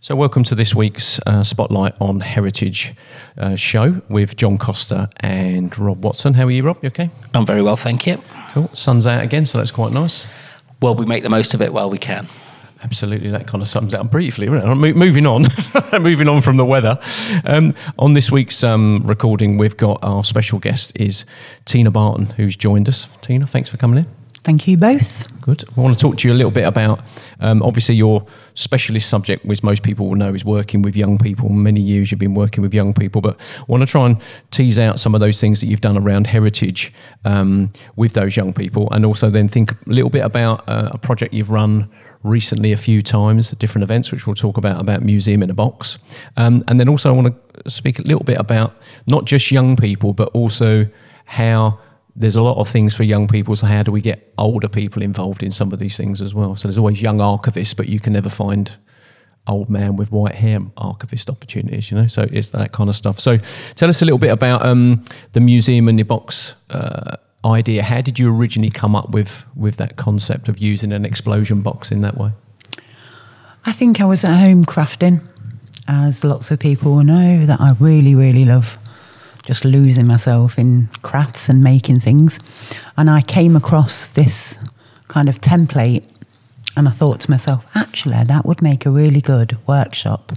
So welcome to this week's Spotlight on Heritage show with John Costa and Rob Watson. How are you, Rob? You okay? I'm very well, thank you. Cool. Sun's out again, so that's quite nice. Well, we make the most of it while we can. Absolutely, that kind of sums it up briefly. Moving on, moving on from the weather. On this week's recording, we've got our special guest is Tina Barton, who's joined us. Tina, thanks for coming in. Thank you both. Good. I want to talk to you a little bit about, obviously your specialist subject, which most people will know, is working with young people. Many years you've been working with young people, but I want to try and tease out some of those things that you've done around heritage with those young people, and also then think a little bit about a project you've run recently a few times at different events, which we'll talk about Museum in a Box. And then also I want to speak a little bit about not just young people, but also how there's a lot of things for young people, so how do we get older people involved in some of these things as well? So there's always young archivists, but you can never find old man with white hair archivist opportunities, you know, so it's that kind of stuff. So tell us a little bit about the Museum in the Box idea. How did you originally come up with that concept of using an explosion box in that way? I think I was at home crafting, as lots of people will know that I really, really love just losing myself in crafts and making things. And I came across this kind of template and I thought to myself, actually, that would make a really good workshop.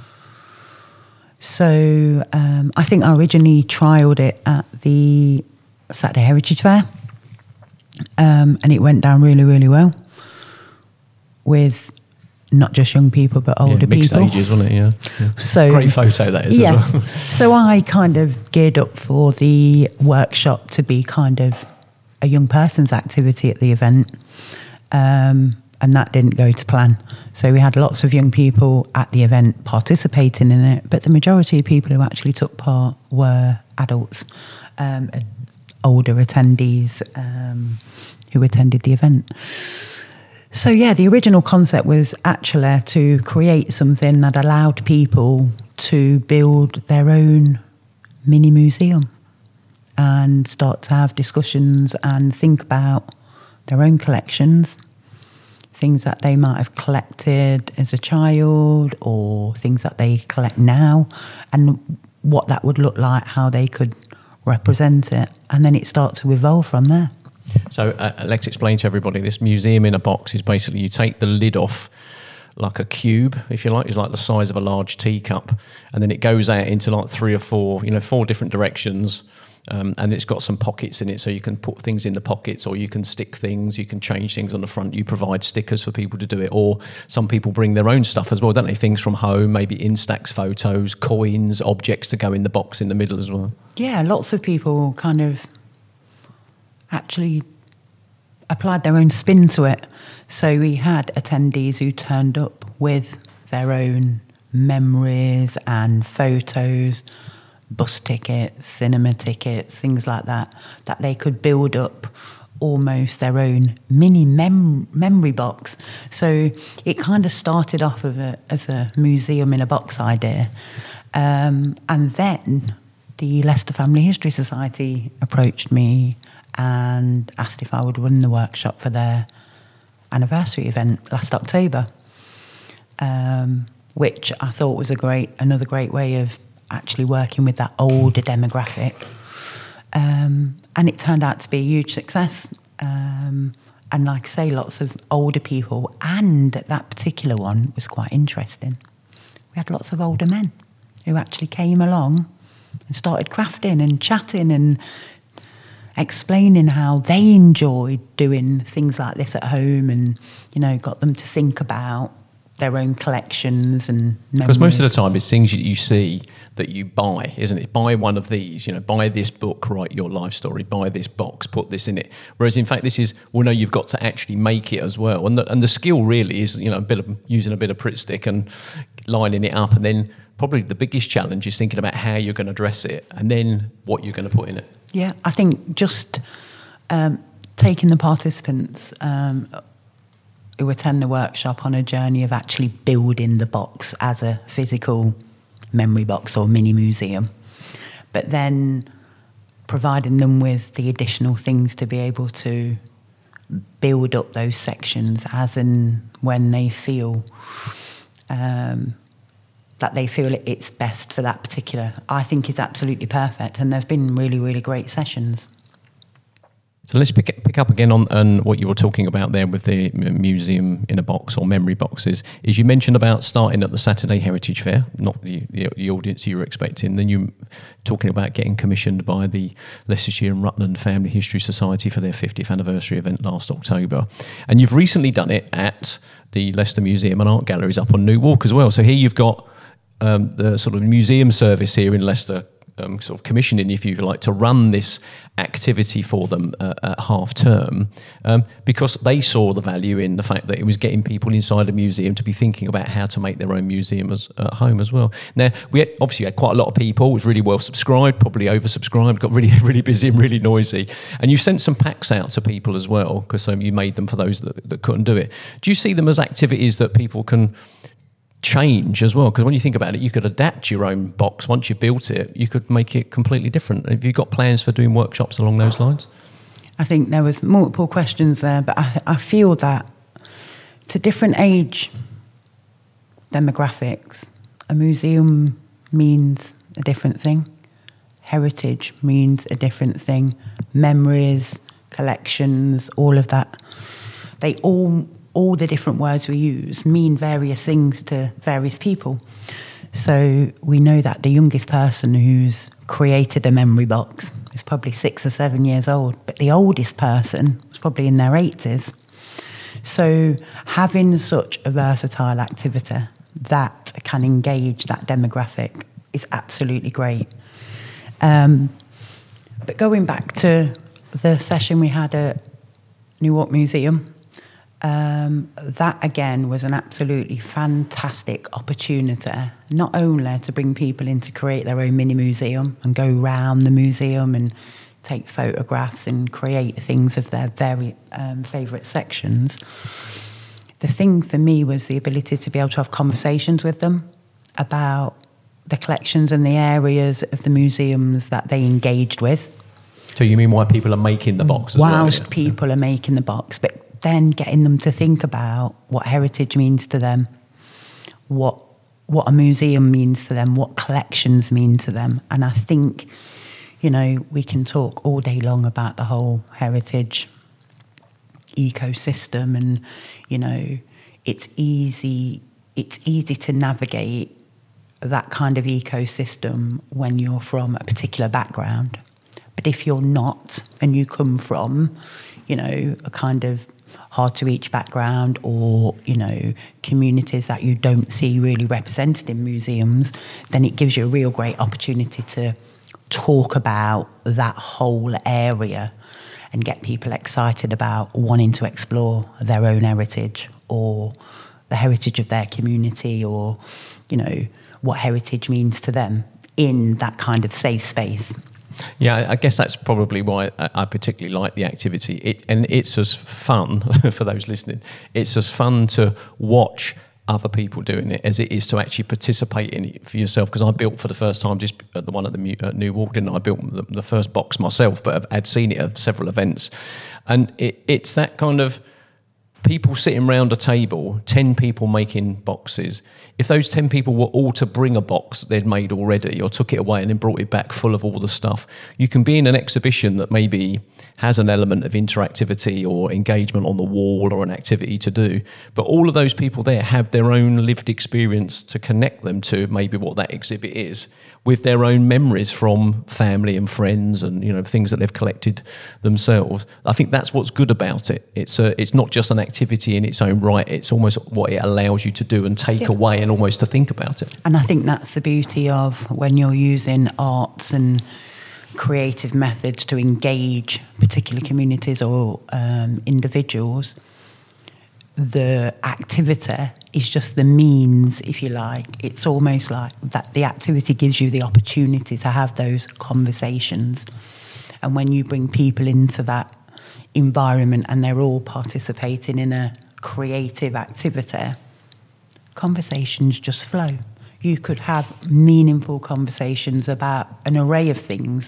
So I think I originally trialled it at the Saturday Heritage Fair, and it went down really, really well with not just young people but older mixed people. Ages, wasn't it? Yeah. So great photo that is. Yeah. As well. So I kind of geared up for the workshop to be kind of a young person's activity at the event, and that didn't go to plan. So we had lots of young people at the event participating in it, but the majority of people who actually took part were adults, older attendees who attended the event. So yeah, the original concept was actually to create something that allowed people to build their own mini museum and start to have discussions and think about their own collections, things that they might have collected as a child or things that they collect now, and what that would look like, how they could represent it, and then it starts to evolve from there. So let's explain to everybody, this Museum in a Box is basically you take the lid off like a cube, if you like. It's like the size of a large teacup, and then it goes out into like 3 or 4, 4 different directions, and it's got some pockets in it, so you can put things in the pockets, or you can stick things, you can change things on the front. You provide stickers for people to do it, or some people bring their own stuff as well, don't they? Things from home, maybe Instax photos, coins, objects to go in the box in the middle as well. Yeah, lots of people kind of actually applied their own spin to it. So we had attendees who turned up with their own memories and photos, bus tickets, cinema tickets, things like that they could build up almost their own mini memory box. So it kind of started off as a museum in a box idea. And then the Leicester Family History Society approached me and asked if I would run the workshop for their anniversary event last October, which I thought was another great way of actually working with that older demographic. And it turned out to be a huge success. And like I say, lots of older people, and that particular one was quite interesting. We had lots of older men who actually came along and started crafting and chatting and explaining how they enjoyed doing things like this at home, and got them to think about their own collections and memories. Because most of the time it's things you see that you buy, isn't it? Buy one of these, buy this book, write your life story, buy this box, put this in it. Whereas in fact this is, no, you've got to actually make it as well. And the skill really is, using a bit of Pritt stick and lining it up, and then probably the biggest challenge is thinking about how you're going to dress it and then what you're going to put in it. Yeah, I think just taking the participants who attend the workshop on a journey of actually building the box as a physical memory box or mini museum, but then providing them with the additional things to be able to build up those sections as and when they feel that they feel it's best for that particular, I think is absolutely perfect. And there've been really, really great sessions. So let's pick up again on what you were talking about there with the museum in a box or memory boxes. Is you mentioned about starting at the Saturday Heritage Fair, not the audience you were expecting. Then you talking about getting commissioned by the Leicestershire and Rutland Family History Society for their 50th anniversary event last October. And you've recently done it at the Leicester Museum and Art Galleries up on New Walk as well. So here you've got the sort of museum service here in Leicester sort of commissioning, if you like, to run this activity for them at half term, because they saw the value in the fact that it was getting people inside a museum to be thinking about how to make their own museum at home as well. Now, we obviously had quite a lot of people. It was really well subscribed, probably oversubscribed, got really, really busy and really noisy. And you sent some packs out to people as well, because you made them for those that couldn't do it. Do you see them as activities that people can change as well? Because when you think about it, you could adapt your own box. Once you built it, you could make it completely different. Have you got plans for doing workshops along those lines? I think there was multiple questions there, but I feel that to different age demographics, a museum means a different thing. Heritage means a different thing. Memories, collections, all of that. They all the different words we use mean various things to various people. So we know that the youngest person who's created a memory box is probably 6 or 7 years old, but the oldest person was probably in their 80s. So having such a versatile activity that can engage that demographic is absolutely great. But going back to the session we had at Newark Museum, that again was an absolutely fantastic opportunity, not only to bring people in to create their own mini museum and go round the museum and take photographs and create things of their very favourite sections. The thing for me was the ability to be able to have conversations with them about the collections and the areas of the museums that they engaged with. So you mean why people are making the box as well? Whilst people are making the box, but then getting them to think about what heritage means to them, what a museum means to them, what collections mean to them. And I think, we can talk all day long about the whole heritage ecosystem, and, it's easy to navigate that kind of ecosystem when you're from a particular background. But if you're not, and you come from, a kind of hard to reach background, or communities that you don't see really represented in museums, then it gives you a real great opportunity to talk about that whole area and get people excited about wanting to explore their own heritage or the heritage of their community, or what heritage means to them in that kind of safe space. Yeah, I guess that's probably why I particularly like the activity. It's as fun, for those listening, it's as fun to watch other people doing it as it is to actually participate in it for yourself. Because I built for the first time just at the one at New Walk, didn't I? I built the first box myself, but I'd seen it at several events. And it's that kind of people sitting around a table, 10 people making boxes. If those 10 people were all to bring a box they'd made already, or took it away and then brought it back full of all the stuff, you can be in an exhibition that maybe has an element of interactivity or engagement on the wall or an activity to do, but all of those people there have their own lived experience to connect them to maybe what that exhibit is, with their own memories from family and friends and things that they've collected themselves. I think that's what's good about it. It's not just an activity in its own right, it's almost what it allows you to do and take away and almost to think about it. And I think that's the beauty of when you're using arts and creative methods to engage particular communities or individuals. The activity is just the means, if you like. It's almost like that the activity gives you the opportunity to have those conversations. And when you bring people into that environment and they're all participating in a creative activity, conversations just flow. You could have meaningful conversations about an array of things,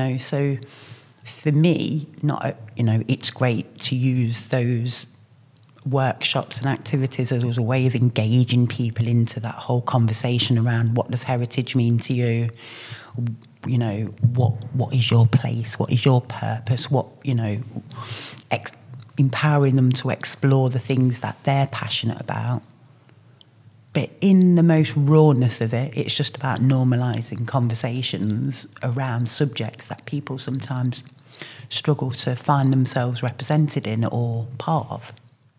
so for me, it's great to use those workshops and activities as a way of engaging people into that whole conversation around what does heritage mean to you, you know, what is your place, what is your purpose, what, you know, empowering them to explore the things that they're passionate about. But in the most rawness of it, it's just about normalising conversations around subjects that people sometimes struggle to find themselves represented in or part of.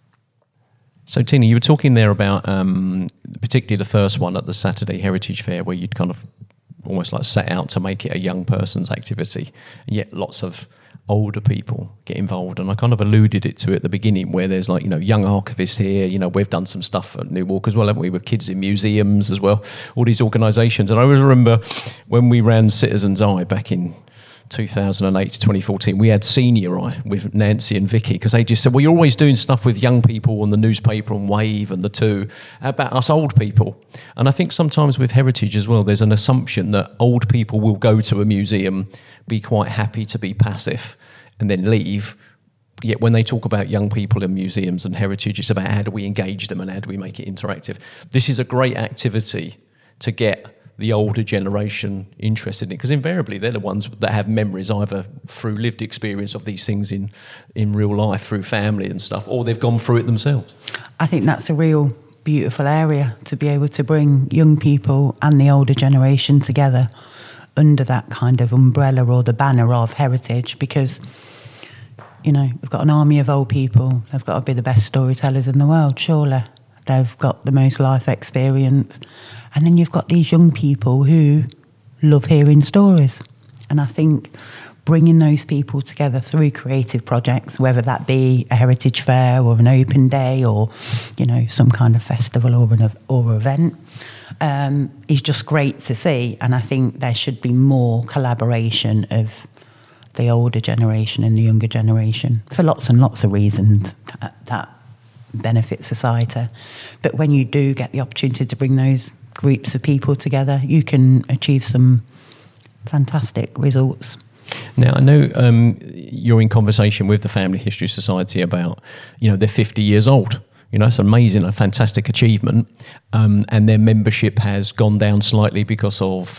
So, Tina, you were talking there about particularly the first one at the Saturday Heritage Fair, where you'd kind of almost like set out to make it a young person's activity, and yet lots of older people get involved. And I kind of alluded it to at the beginning, where there's like, you know, young archivists here, you know, we've done some stuff at New Walk as well, haven't we, with kids in museums as well, all these organisations. And I remember when we ran Citizens Eye back in 2008 to 2014, we had Senior Eye with Nancy and Vicky, because they just said, well, you're always doing stuff with young people on the newspaper and Wave and the Two, about us old people. And I think sometimes with heritage as well, there's an assumption that old people will go to a museum, be quite happy to be passive and then leave. Yet when they talk about young people in museums and heritage, it's about how do we engage them and how do we make it interactive. This is a great activity to get the older generation interested in it, because invariably they're the ones that have memories either through lived experience of these things in real life, through family and stuff, or they've gone through it themselves. I think that's a real beautiful area to be able to bring young people and the older generation together under that kind of umbrella or the banner of heritage, because, you know, we've got an army of old people. They've got to be the best storytellers in the world, surely. They've got the most life experience. And then you've got these young people who love hearing stories. And I think bringing those people together through creative projects, whether that be a heritage fair or an open day or, you know, some kind of festival or event, is just great to see. And I think there should be more collaboration of the older generation and the younger generation for lots and lots of reasons that benefit society. But when you do get the opportunity to bring those groups of people together, you can achieve some fantastic results. Now, I know you're in conversation with the Family History Society about, you know, they're 50 years old. You know, it's amazing, a fantastic achievement. And their membership has gone down slightly because of,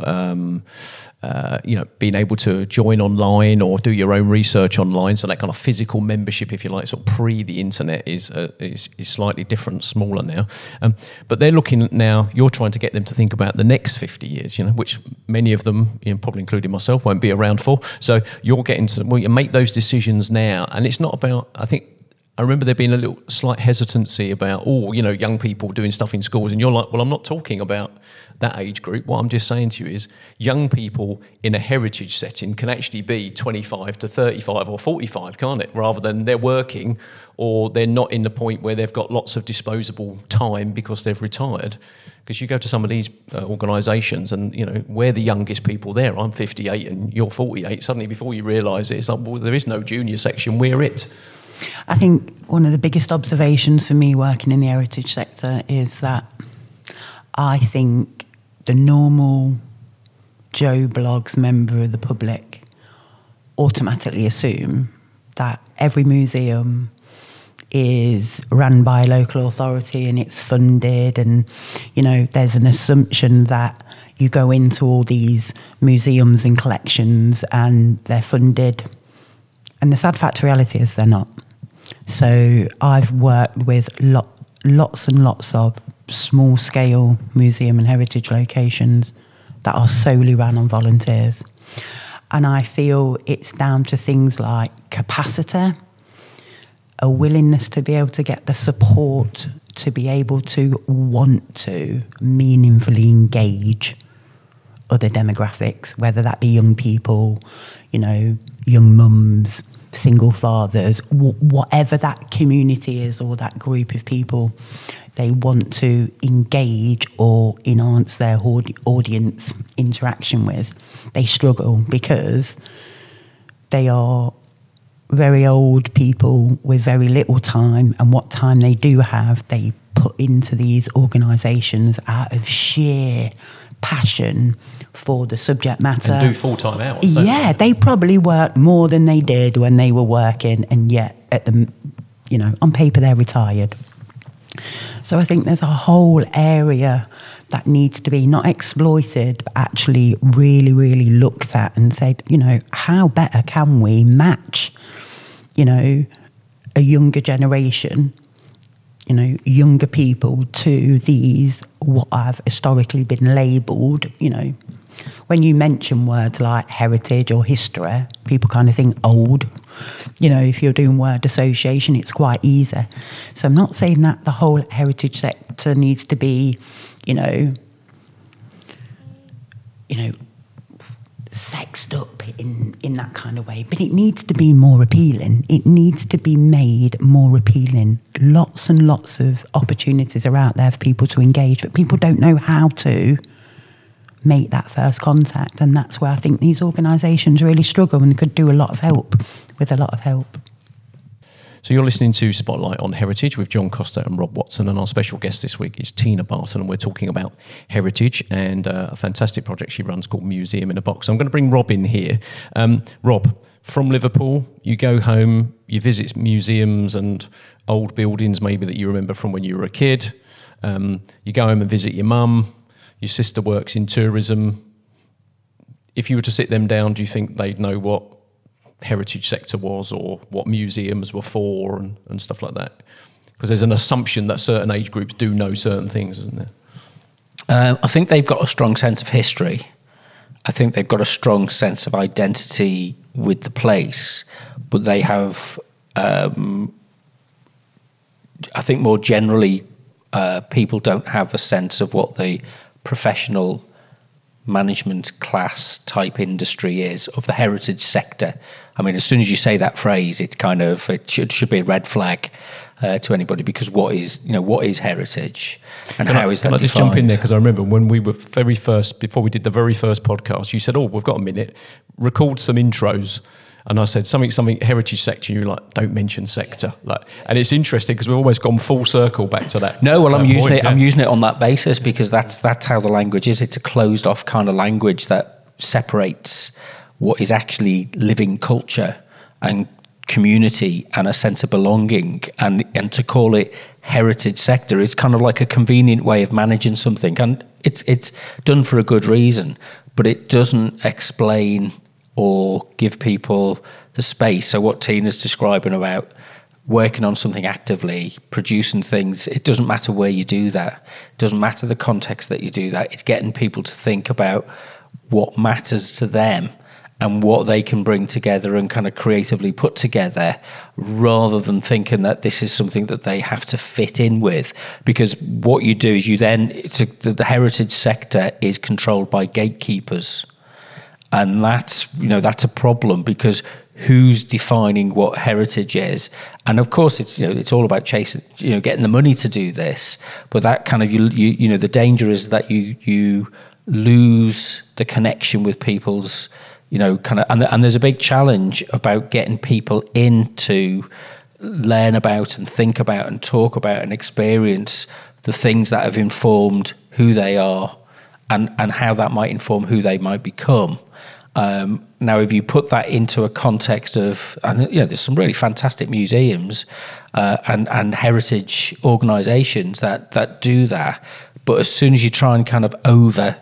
you know, being able to join online or do your own research online. So that kind of physical membership, if you like, sort of pre the internet is slightly different, smaller now. But they're looking at now, you're trying to get them to think about the next 50 years, you know, which many of them, you know, probably including myself, won't be around for. So you're getting to, well, you make those decisions now. And it's not about, I remember there being a little slight hesitancy about, oh, you know, young people doing stuff in schools. And you're like, well, I'm not talking about that age group. What I'm just saying to you is young people in a heritage setting can actually be 25 to 35 or 45, can't it? Rather than they're working or they're not in the point where they've got lots of disposable time because they've retired. Because you go to some of these organisations and, you know, we're the youngest people there. I'm 58 and you're 48. Suddenly before you realise it, it's like, well, there is no junior section. We're it. I think one of the biggest observations for me working in the heritage sector is that I think the normal Joe Bloggs member of the public automatically assume that every museum is run by a local authority and it's funded, and, you know, there's an assumption that you go into all these museums and collections and they're funded, and the sad fact reality is they're not. So I've worked with lots and lots of small-scale museum and heritage locations that are solely run on volunteers. And I feel it's down to things like capacity, a willingness to be able to get the support to be able to want to meaningfully engage other demographics, whether that be young people, you know, young mums, single fathers, whatever that community is or that group of people they want to engage or enhance their audience interaction with. They struggle because they are very old people with very little time, and what time they do have, they put into these organisations out of sheer passion for the subject matter. And do full-time hours. Yeah, they probably work more than they did when they were working, and yet at the you know, on paper they're retired. So I think there's a whole area that needs to be not exploited, but actually really, really looked at and said, you know, how better can we match, you know, a younger generation, you know, younger people to these what have historically been labelled, you know. When you mention words like heritage or history, people kind of think old. You know, if you're doing word association, it's quite easy. So I'm not saying that the whole heritage sector needs to be, you know, sexed up in that kind of way, but it needs to be more appealing. It needs to be made more appealing. Lots and lots of opportunities are out there for people to engage, but people don't know how to make that first contact, and that's where I think these organisations really struggle and could do a lot of help. So you're listening to Spotlight on Heritage with John Costa and Rob Watson, and our special guest this week is Tina Barton, and we're talking about heritage and a fantastic project she runs called Museum in a Box. I'm going to bring Rob in here. Rob, from Liverpool, you go home, you visit museums and old buildings maybe that you remember from when you were a kid. You go home and visit your mum. Your sister works in tourism. If you were to sit them down, do you think they'd know what heritage sector was or what museums were for and stuff like that? Because there's an assumption that certain age groups do know certain things, isn't there? I think they've got a strong sense of history. I think they've got a strong sense of identity with the place, but they have, I think more generally, people don't have a sense of what the professional management class type industry is of the heritage sector. I mean, as soon as you say that phrase, it's kind of, it should be a red flag to anybody, because what is heritage and how is that defined? Can I just jump in there? Because I remember when we were before we did the very first podcast, you said, oh, we've got a minute, record some intros. And I said something heritage sector. You're like, don't mention sector. And it's interesting because we've almost gone full circle back to that. No, well, I'm using it. Yeah. I'm using it on that basis because that's how the language is. It's a closed off kind of language that separates what is actually living culture and community and a sense of belonging. And to call it heritage sector, it's kind of like a convenient way of managing something, and it's done for a good reason, but it doesn't explain or give people the space. So what Tina's describing about working on something actively, producing things, it doesn't matter where you do that. It doesn't matter the context that you do that. It's getting people to think about what matters to them and what they can bring together and kind of creatively put together, rather than thinking that this is something that they have to fit in with. Because what you do is the heritage sector is controlled by gatekeepers. And that's a problem, because who's defining what heritage is? And of course, it's all about chasing, getting the money to do this. But that kind of the danger is that you lose the connection with people's and there's a big challenge about getting people in to learn about and think about and talk about and experience the things that have informed who they are and how that might inform who they might become. Now, if you put that into a context of, there's some really fantastic museums and heritage organisations that do that, but as soon as you try and kind of over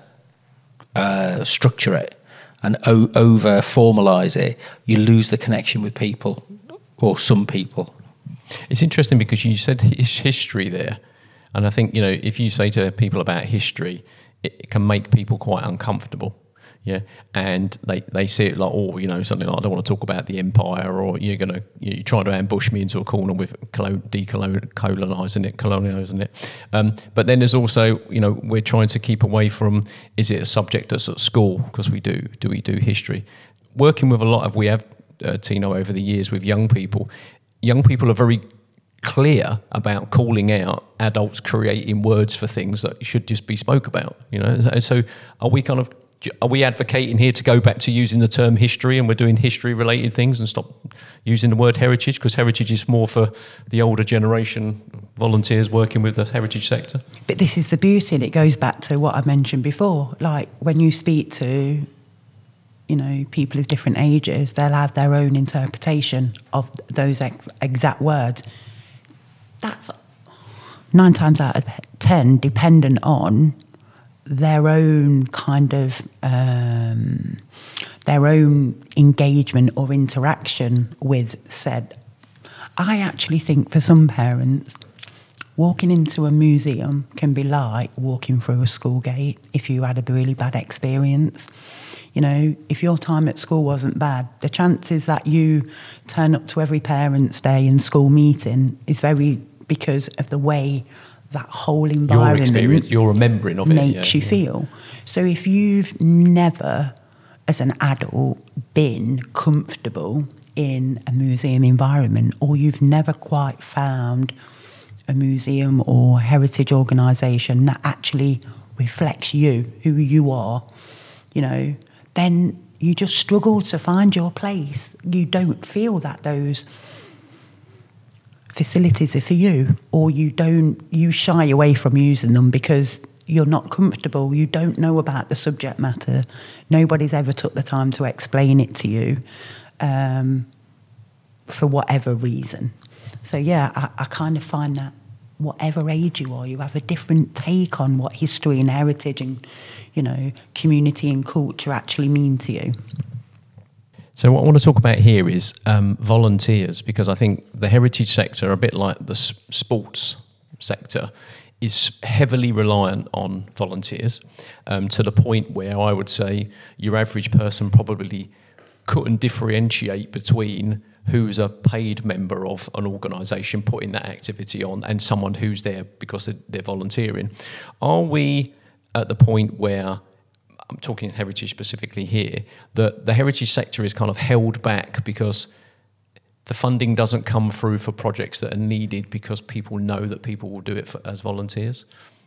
structure it and over formalise it, you lose the connection with people, or some people. It's interesting because you said history there, and I think if you say to people about history, it can make people quite uncomfortable. Yeah, and they see it like, something like, I don't want to talk about the empire, or you're trying to ambush me into a corner with colonizing it. But then there's also, we're trying to keep away from, is it a subject that's at school? Because we do we do history? Working with we have, Tino, over the years with young people are very clear about calling out adults creating words for things that should just be spoke about, So are we advocating here to go back to using the term history, and we're doing history-related things and stop using the word heritage, because heritage is more for the older generation volunteers working with the heritage sector? But this is the beauty, and it goes back to what I mentioned before. Like, when you speak to, people of different ages, they'll have their own interpretation of those exact words. that's 9 times out of 10 dependent on their own kind of their own engagement or interaction with said. I actually think for some parents, walking into a museum can be like walking through a school gate if you had a really bad experience. You know, if your time at school wasn't bad, the chances that you turn up to every parent's day and school meeting is very because of the way that whole environment, your experience, your remembering of it, makes you feel. So if you've never, as an adult, been comfortable in a museum environment, or you've never quite found a museum or heritage organisation that actually reflects you, who you are, you know, then you just struggle to find your place. You don't feel that those facilities are for you, or you shy away from using them because you're not comfortable, you don't know about the subject matter, nobody's ever took the time to explain it to you, for whatever reason. So yeah, I kind of find that whatever age you are, you have a different take on what history and heritage and, you know, community and culture actually mean to you. So what I want to talk about here is volunteers, because I think the heritage sector, a bit like the sports sector, is heavily reliant on volunteers, to the point where I would say your average person probably couldn't differentiate between who's a paid member of an organisation putting that activity on and someone who's there because they're volunteering. Are we at the point where, I'm talking heritage specifically here, that the heritage sector is kind of held back because the funding doesn't come through for projects that are needed because people know that people will do it as volunteers?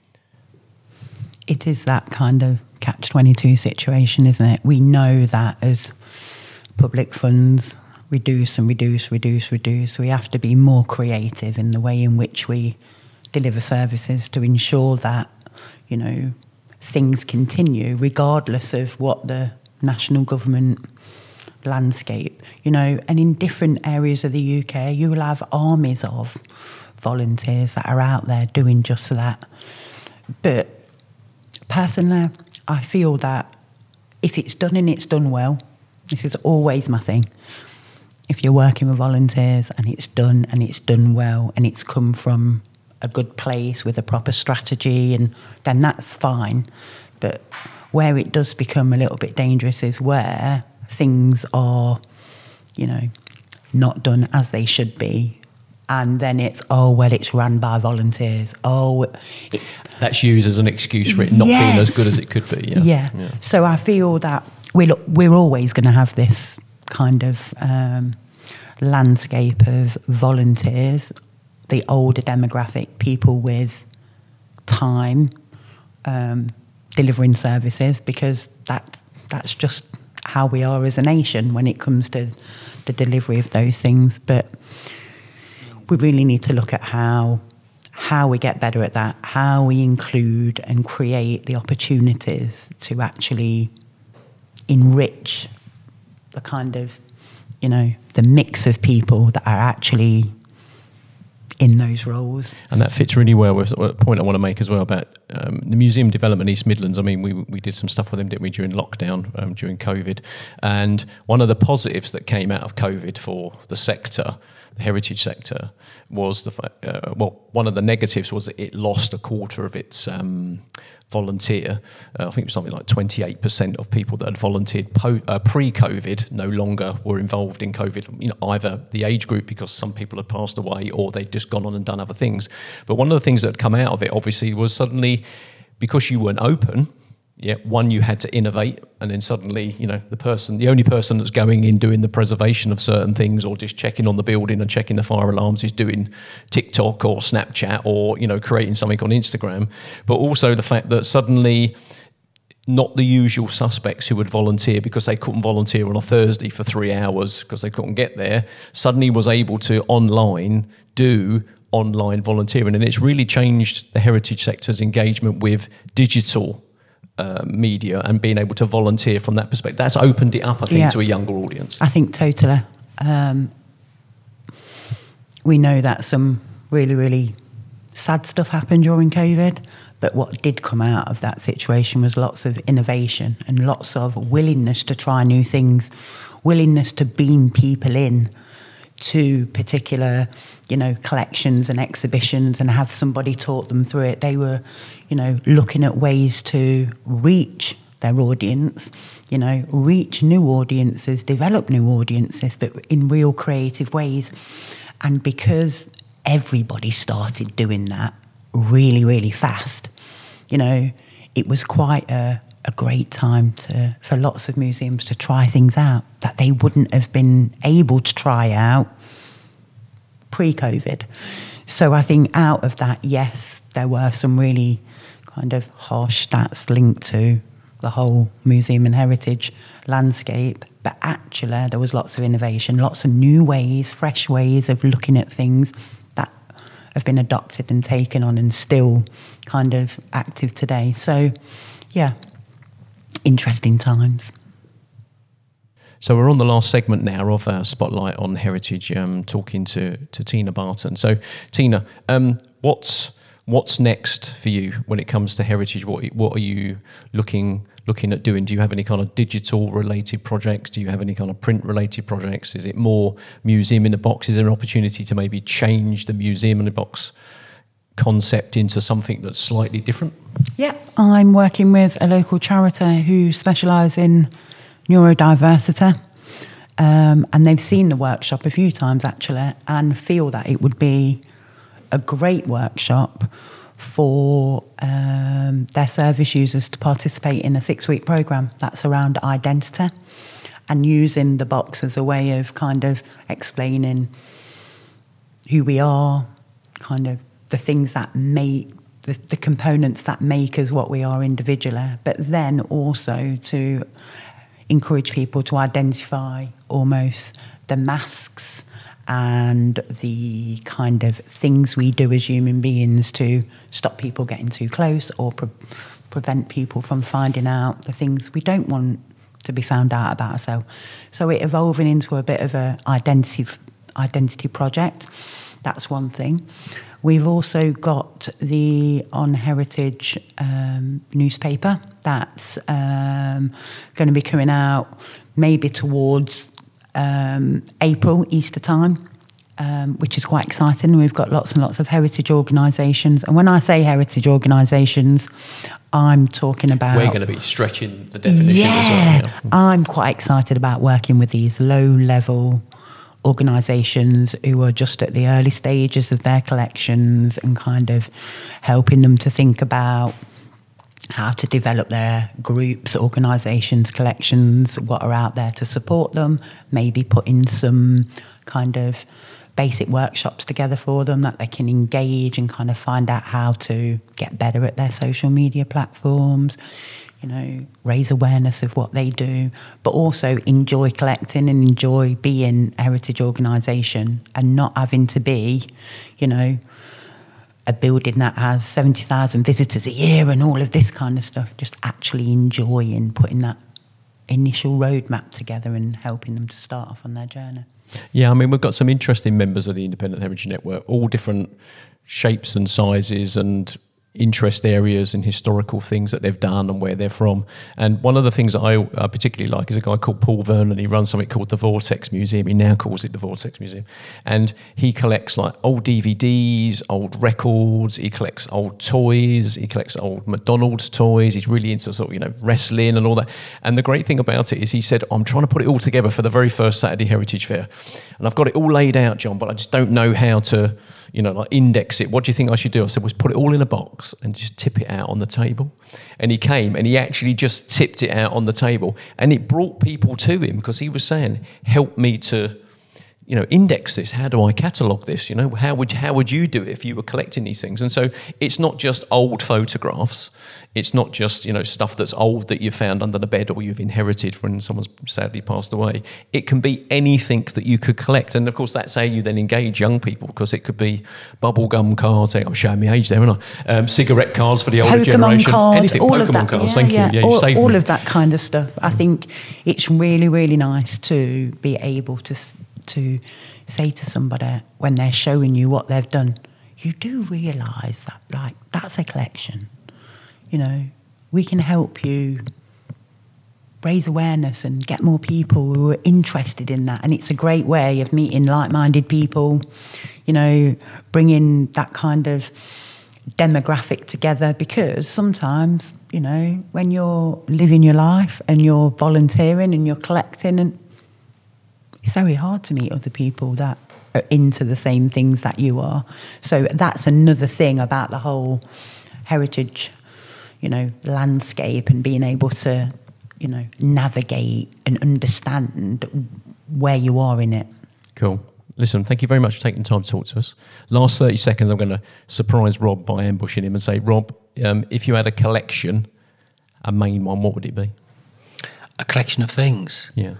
It is that kind of catch-22 situation, isn't it? We know that as public funds reduce and reduce. We have to be more creative in the way in which we deliver services to ensure that, you know, things continue regardless of what the national government landscape, you know. And in different areas of the UK, you will have armies of volunteers that are out there doing just that. But personally, I feel that if it's done and it's done well, this is always my thing. If you're working with volunteers and it's done well and it's come from a good place with a proper strategy, and then that's fine. But where it does become a little bit dangerous is where things are, you know, not done as they should be. And then it's, it's run by volunteers. That's used as an excuse for it not being as good as it could be. Yeah. So I feel that we're always going to have this kind of landscape of volunteers, the older demographic, people with time, delivering services, because that's just how we are as a nation when it comes to the delivery of those things. But we really need to look at how we get better at that, how we include and create the opportunities to actually enrich the kind of, you know, the mix of people that are actually in those roles. And that fits really well with a point I want to make as well about the Museum Development East Midlands. I mean, we did some stuff with them, didn't we, during lockdown, during COVID. And one of the positives that came out of COVID for the sector, the heritage sector, was the fact, one of the negatives was that it lost a quarter of its volunteer. I think it was something like 28% of people that had volunteered pre-COVID no longer were involved in COVID. You know, either the age group because some people had passed away, or they'd just gone on and done other things. But one of the things that had come out of it, obviously, was suddenly, because you weren't open, you had to innovate, and then suddenly, you know, the only person that's going in doing the preservation of certain things or just checking on the building and checking the fire alarms is doing TikTok or Snapchat or, you know, creating something on Instagram. But also the fact that suddenly not the usual suspects who would volunteer because they couldn't volunteer on a Thursday for 3 hours because they couldn't get there, suddenly was able to do online volunteering. And it's really changed the heritage sector's engagement with digital media and being able to volunteer from that perspective. That's opened it up, I think, to a younger audience. I think totally. We know that some really, really sad stuff happened during COVID. But what did come out of that situation was lots of innovation and lots of willingness to try new things, willingness to beam people in to particular, collections and exhibitions and have somebody talk them through it. They were, looking at ways to reach their audience, reach new audiences, develop new audiences, but in real creative ways. And because everybody started doing that really, really fast, it was quite a great time for lots of museums to try things out that they wouldn't have been able to try out pre-COVID. So I think out of that, yes, there were some really kind of harsh stats linked to the whole museum and heritage landscape, but actually there was lots of innovation, lots of new ways, fresh ways of looking at things that have been adopted and taken on and still kind of active today. So, yeah, interesting times. So we're on the last segment now of our Spotlight on Heritage, talking to Tina Barton. So, Tina, what's next for you when it comes to heritage? What are you looking at doing? Do you have any kind of digital related projects? Do you have any kind of print related projects? Is it more museum in a box? Is there an opportunity to maybe change the museum in a box concept into something that's slightly different? Yeah, I'm working with a local charity who specialise in neurodiversity, and they've seen the workshop a few times actually and feel that it would be a great workshop for their service users to participate in a 6-week programme that's around identity and using the box as a way of kind of explaining who we are, kind of the things that make the components that make us what we are individually, but then also to encourage people to identify almost the masks and the kind of things we do as human beings to stop people getting too close or prevent people from finding out the things we don't want to be found out about ourselves. So it evolving into a bit of a identity project. That's one thing. We've also got the On Heritage newspaper that's going to be coming out maybe towards April, Easter time, which is quite exciting. We've got lots and lots of heritage organisations. And when I say heritage organisations, I'm talking about... We're going to be stretching the definition as well. Yeah. I'm quite excited about working with these low-level organisations who are just at the early stages of their collections and kind of helping them to think about how to develop their groups, organisations, collections, what are out there to support them, maybe putting some kind of basic workshops together for them that they can engage and kind of find out how to get better at their social media platforms, raise awareness of what they do, but also enjoy collecting and enjoy being a heritage organisation and not having to be, a building that has 70,000 visitors a year and all of this kind of stuff, just actually enjoying putting that initial roadmap together and helping them to start off on their journey. Yeah, I mean, we've got some interesting members of the Independent Heritage Network, all different shapes and sizes and interest areas and historical things that they've done and where they're from. And one of the things that I particularly like is a guy called Paul Vernon. He runs something called the Vortex Museum. He now calls it the Vortex Museum. And he collects like old DVDs, old records. He collects old toys. He collects old McDonald's toys. He's really into sort of, wrestling and all that. And the great thing about it is he said, I'm trying to put it all together for the very first Saturday Heritage Fair. And I've got it all laid out, John, but I just don't know how to, index it. What do you think I should do? I said, put it all in a box and just tip it out on the table. And he came and he actually just tipped it out on the table, and it brought people to him because he was saying, help me to index this. How do I catalogue this? How would you do it if you were collecting these things? And so it's not just old photographs. It's not just, stuff that's old that you found under the bed or you've inherited when someone's sadly passed away. It can be anything that you could collect. And of course, that's how you then engage young people, because it could be bubblegum cards. I'm showing my age there, aren't I? Cigarette cards for the older Pokemon generation. Cards, anything. all Pokemon of that. cards. Thank you. Yeah, you saved all me. of that kind of stuff. I think it's really, really nice to be able to say to somebody when they're showing you what they've done, you do realise that, like, that's a collection. You know, we can help you raise awareness and get more people who are interested in that. And it's a great way of meeting like-minded people, you know, bringing that kind of demographic together, because sometimes, you know, when you're living your life and you're volunteering and you're collecting, and it's very hard to meet other people that are into the same things that you are. So that's another thing about the whole heritage, you know, landscape, and being able to, you know, navigate and understand where you are in it. Cool. Listen, thank you very much for taking the time to talk to us. Last 30 seconds, I'm going to surprise Rob by ambushing him and say, Rob, if you had a collection, a main one, what would it be? A collection of things? Yeah.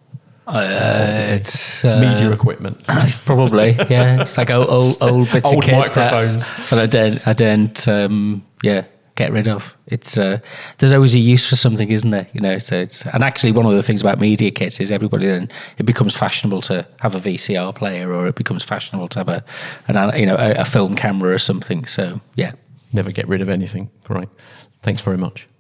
It's media equipment. Probably, yeah. It's like old bits old of kit microphones that I don't get rid of. It's there's always a use for something, isn't there? You know, so it's, and actually one of the things about media kits is everybody then, it becomes fashionable to have a VCR player, or it becomes fashionable to have a film camera or something. So yeah, never get rid of anything. Great, thanks very much.